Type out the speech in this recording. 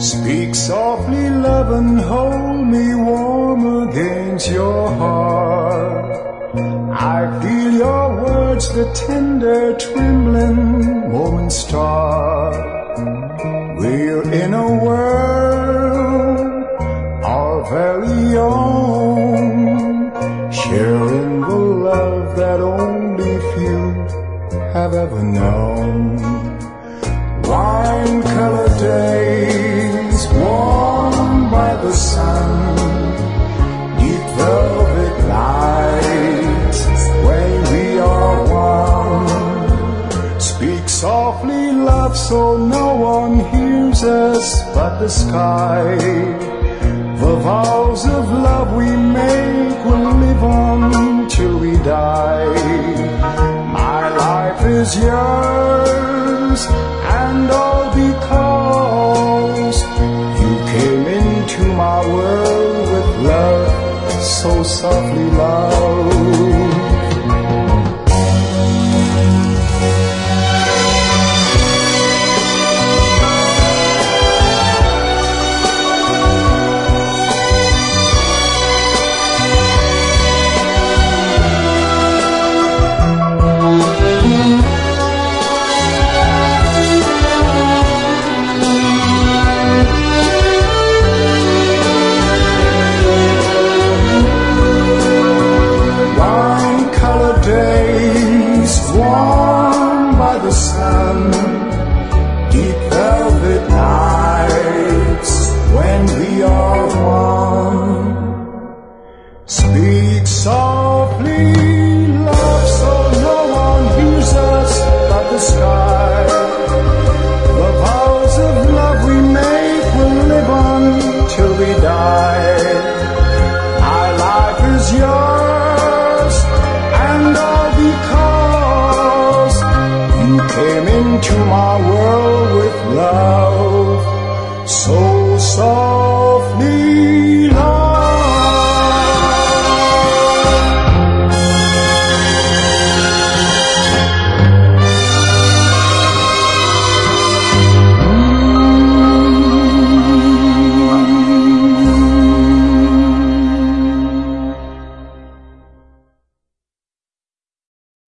Speak softly, love, and hold me warm against your heart. I feel your words, the tender trembling moments start. We're in a world our very own, sharing the love that only few have ever known. Wine-colored days warmed by the sun, deep velvet nights when we are one. Speak softly, love, so no one hears us but the sky. The vows of love we make will live on till we die. My life is yours, and all because you came into my world with love, so softly, love. Warmed by the sun, deep velvet nights when we are one. Speak softly, love, so no one hears us but the sky. The vows of love we make will live on till we die. My life is yours, and all because you came into my world with love, so